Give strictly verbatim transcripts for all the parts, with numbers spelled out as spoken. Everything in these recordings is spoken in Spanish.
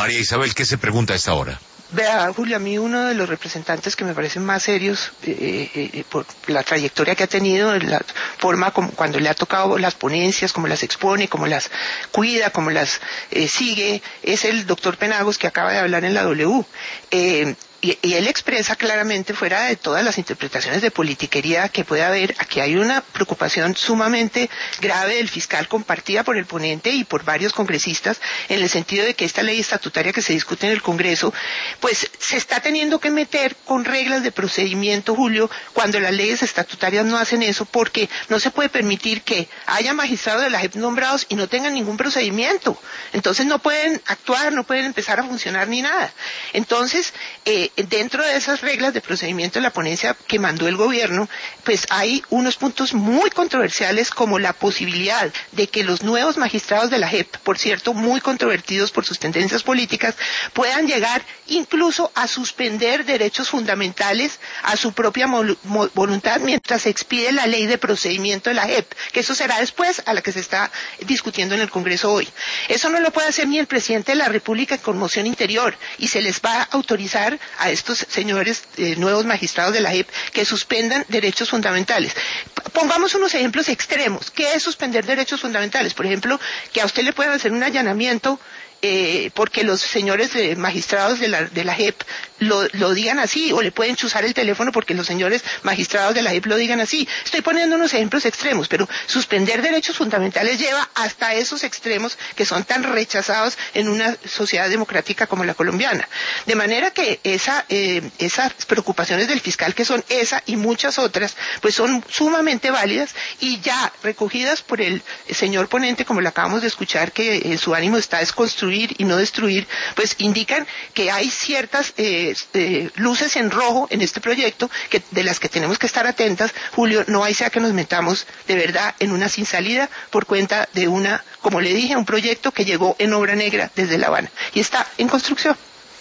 María Isabel, ¿qué se pregunta a esta hora? Vea, Julio, a mí uno de los representantes que me parecen más serios eh, eh, por la trayectoria que ha tenido, la forma como cuando le ha tocado las ponencias, cómo las expone, cómo las cuida, cómo las eh, sigue, es el doctor Penagos, que acaba de hablar en la W. Eh, Y, y él expresa claramente, fuera de todas las interpretaciones de politiquería que puede haber, aquí hay una preocupación sumamente grave del fiscal, compartida por el ponente y por varios congresistas, en el sentido de que esta ley estatutaria que se discute en el Congreso, pues se está teniendo que meter con reglas de procedimiento, Julio, cuando las leyes estatutarias no hacen eso, porque no se puede permitir que haya magistrados de la J E P nombrados y no tengan ningún procedimiento. Entonces no pueden actuar, no pueden empezar a funcionar ni nada. Entonces, eh, dentro de esas reglas de procedimiento de la ponencia que mandó el gobierno, pues hay unos puntos muy controversiales, como la posibilidad de que los nuevos magistrados de la J E P, por cierto, muy controvertidos por sus tendencias políticas, puedan llegar incluso a suspender derechos fundamentales a su propia voluntad mientras se expide la ley de procedimiento de la J E P, que eso será después a la que se está discutiendo en el Congreso hoy. Eso no lo puede hacer ni el presidente de la República con moción interior, y se les va a autorizar a estos señores eh, nuevos magistrados de la J E P que suspendan derechos fundamentales. Pongamos unos ejemplos extremos. ¿Qué es suspender derechos fundamentales? Por ejemplo, que a usted le puedan hacer un allanamiento eh, porque los señores eh, magistrados de la, de la J E P lo, lo digan así, o le pueden chuzar el teléfono porque los señores magistrados de la J E P lo digan así. Estoy poniendo unos ejemplos extremos, pero suspender derechos fundamentales lleva hasta esos extremos que son tan rechazados en una sociedad democrática como la colombiana. De manera que esa, eh, esas preocupaciones del fiscal, que son esa y muchas otras, pues son sumamente válidas y ya recogidas por el señor ponente, como lo acabamos de escuchar, que eh, su ánimo está es construir y no destruir, pues indican que hay ciertas eh, eh, luces en rojo en este proyecto que, de las que tenemos que estar atentas, Julio. No hay sea que nos metamos de verdad en una sin salida por cuenta de una, como le dije, un proyecto que llegó en obra negra desde La Habana y está en construcción.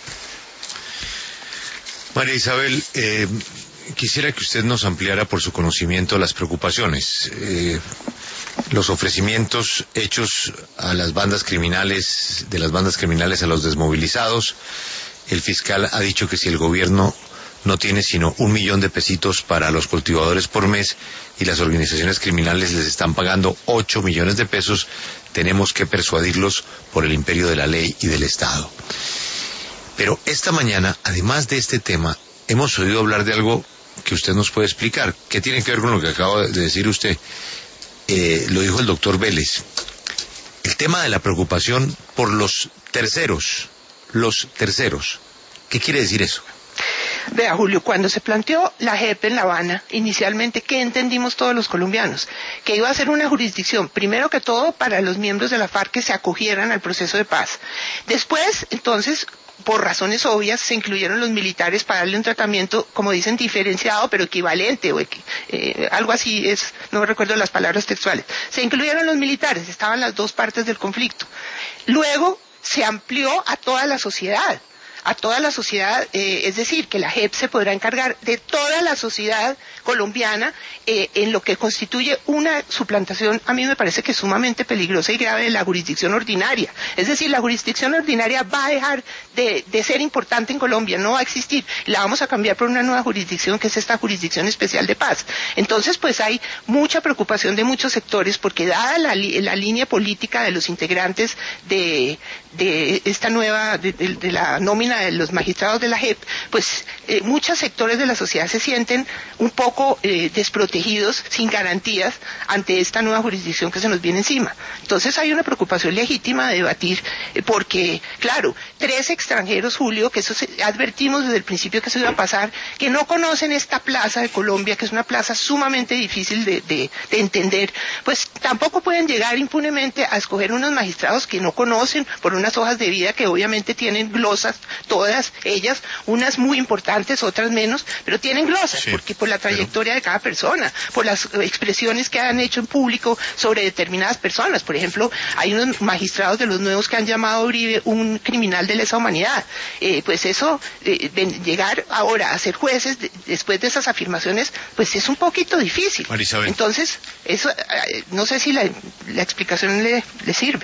María Isabel, eh, quisiera que usted nos ampliara por su conocimiento las preocupaciones, eh, los ofrecimientos hechos a las bandas criminales, de las bandas criminales a los desmovilizados. El fiscal ha dicho que si el gobierno no tiene sino un millón de pesitos para los cultivadores por mes y las organizaciones criminales les están pagando ocho millones de pesos, tenemos que persuadirlos por el imperio de la ley y del Estado. Pero esta mañana, además de este tema, hemos oído hablar de algo que usted nos puede explicar. ¿Qué tiene que ver con lo que acaba de decir usted? Eh, lo dijo el doctor Vélez. El tema de la preocupación por los terceros. Los terceros. ¿Qué quiere decir eso? Vea, Julio, cuando se planteó la J E P en La Habana, inicialmente, ¿qué entendimos todos los colombianos? Que iba a ser una jurisdicción, primero que todo, para los miembros de la FARC que se acogieran al proceso de paz. Después, entonces, por razones obvias, se incluyeron los militares para darle un tratamiento, como dicen, diferenciado, pero equivalente, o equi eh, algo así es, no recuerdo las palabras textuales. Se incluyeron los militares, estaban las dos partes del conflicto. Luego, se amplió a toda la sociedad. a toda la sociedad, eh, es decir, que la J E P se podrá encargar de toda la sociedad colombiana eh, en lo que constituye una suplantación, a mí me parece que sumamente peligrosa y grave, de la jurisdicción ordinaria. Es decir, la jurisdicción ordinaria va a dejar de, de ser importante en Colombia, no va a existir, la vamos a cambiar por una nueva jurisdicción, que es esta jurisdicción especial de paz. Entonces, pues hay mucha preocupación de muchos sectores, porque dada la, la línea política de los integrantes de, de esta nueva, de, de, de la nómina de los magistrados de la J E P, pues eh, muchos sectores de la sociedad se sienten un poco eh, desprotegidos, sin garantías, ante esta nueva jurisdicción que se nos viene encima. Entonces hay una preocupación legítima de debatir, eh, porque, claro, tres extranjeros, Julio, que eso se, advertimos desde el principio que eso iba a pasar, que no conocen esta plaza de Colombia, que es una plaza sumamente difícil de, de, de entender, pues tampoco pueden llegar impunemente a escoger unos magistrados que no conocen, por unas hojas de vida que obviamente tienen glosas, todas ellas, unas muy importantes, otras menos, pero tienen glosas, sí, porque por la trayectoria pero... de cada persona, por las expresiones que han hecho en público sobre determinadas personas. Por ejemplo, hay unos magistrados de los nuevos que han llamado a Uribe un criminal de lesa humanidad. Eh, pues eso, eh, de llegar ahora a ser jueces de, después de esas afirmaciones, pues es un poquito difícil. Marisabel. Entonces, eso, eh, no sé si la, la explicación le, le sirve.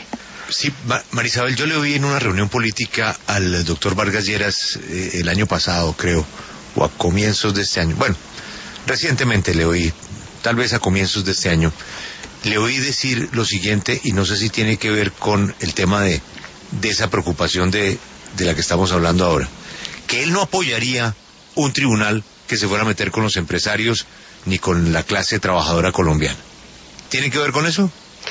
Sí, Marisabel, yo le oí en una reunión política al doctor Vargas Lleras eh, el año pasado, creo, o a comienzos de este año. Bueno, recientemente le oí, tal vez a comienzos de este año, le oí decir lo siguiente, y no sé si tiene que ver con el tema de, de esa preocupación de, de la que estamos hablando ahora, que él no apoyaría un tribunal que se fuera a meter con los empresarios ni con la clase trabajadora colombiana. ¿Tiene que ver con eso?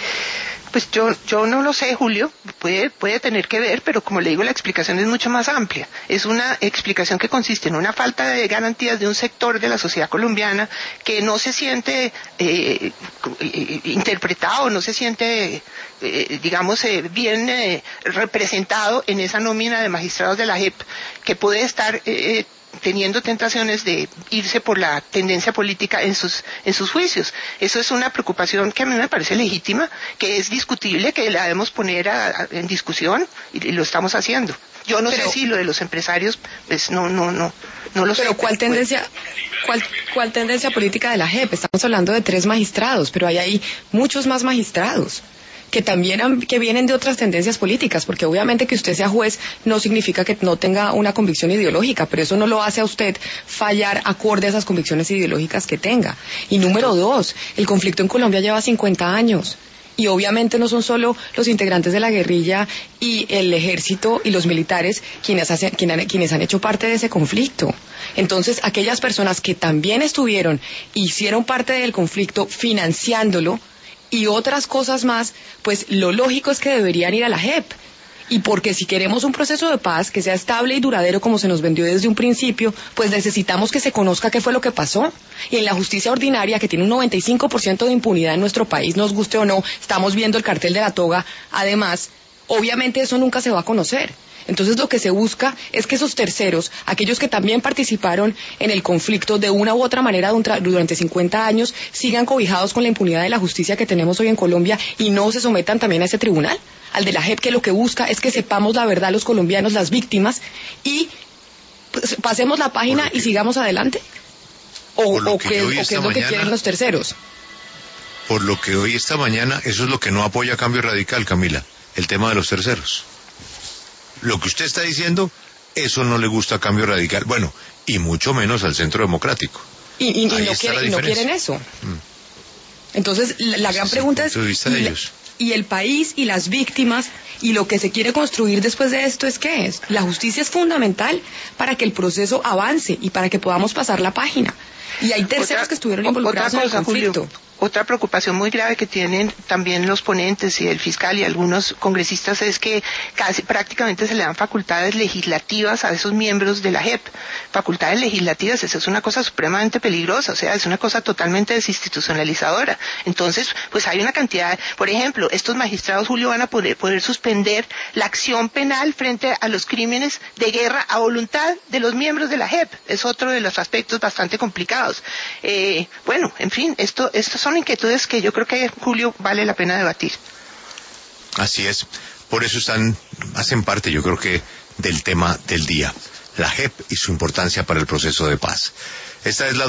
Pues yo, yo no lo sé, Julio, puede, puede tener que ver, pero como le digo, la explicación es mucho más amplia. Es una explicación que consiste en una falta de garantías de un sector de la sociedad colombiana que no se siente eh, interpretado, no se siente, eh, digamos, eh, bien eh, representado en esa nómina de magistrados de la J E P, que puede estar eh, teniendo tentaciones de irse por la tendencia política en sus en sus juicios. Eso es una preocupación que a mí me parece legítima, que es discutible, que la debemos poner a, a, en discusión, y, y lo estamos haciendo. Yo no pero, sé si lo de los empresarios, pues no no no no lo pero sé. Pero ¿cuál tendencia cuál cuál tendencia política de la J E P? Estamos hablando de tres magistrados, pero hay ahí muchos más magistrados que también han, que vienen de otras tendencias políticas, porque obviamente que usted sea juez no significa que no tenga una convicción ideológica, pero eso no lo hace a usted fallar acorde a esas convicciones ideológicas que tenga. Y número dos, el conflicto en Colombia lleva cincuenta años. Y obviamente no son solo los integrantes de la guerrilla y el ejército y los militares quienes, hacen, quienes, quienes han hecho parte de ese conflicto. Entonces, aquellas personas que también estuvieron, hicieron parte del conflicto financiándolo, y otras cosas más, pues lo lógico es que deberían ir a la J E P. Y porque si queremos un proceso de paz que sea estable y duradero como se nos vendió desde un principio, pues necesitamos que se conozca qué fue lo que pasó. Y en la justicia ordinaria, que tiene un noventa y cinco por ciento de impunidad en nuestro país, nos guste o no, estamos viendo el cartel de la toga, además, obviamente eso nunca se va a conocer. Entonces lo que se busca es que esos terceros, aquellos que también participaron en el conflicto de una u otra manera durante cincuenta años, sigan cobijados con la impunidad de la justicia que tenemos hoy en Colombia y no se sometan también a ese tribunal, al de la J E P, que lo que busca es que sepamos la verdad los colombianos, las víctimas, y pues, pasemos la página y sigamos adelante. O, o qué o es lo mañana, que quieren los terceros. Por lo que hoy esta mañana, eso es lo que no apoya Cambio Radical, Camila, el tema de los terceros. Lo que usted está diciendo, eso no le gusta a Cambio Radical. Bueno, y mucho menos al Centro Democrático. Y, y, y, no, quiere, y no quieren eso. Mm. Entonces, la, la gran pregunta es, y, la, y el país y las víctimas y lo que se quiere construir después de esto es ¿qué es? La justicia es fundamental para que el proceso avance y para que podamos pasar la página. Y hay terceros otra, que estuvieron involucrados cosa, en el conflicto. Julio, otra preocupación muy grave que tienen también los ponentes y el fiscal y algunos congresistas es que casi prácticamente se le dan facultades legislativas a esos miembros de la J E P. Facultades legislativas, eso es una cosa supremamente peligrosa, o sea, es una cosa totalmente desinstitucionalizadora. Entonces, pues hay una cantidad, por ejemplo, estos magistrados, Julio, van a poder, poder suspender la acción penal frente a los crímenes de guerra a voluntad de los miembros de la J E P. Es otro de los aspectos bastante complicados. Eh, bueno, en fin, esto, esto son inquietudes que yo creo que, Julio, vale la pena debatir. Así es. Por eso están, hacen parte, yo creo que, del tema del día. La J E P y su importancia para el proceso de paz. Esta es la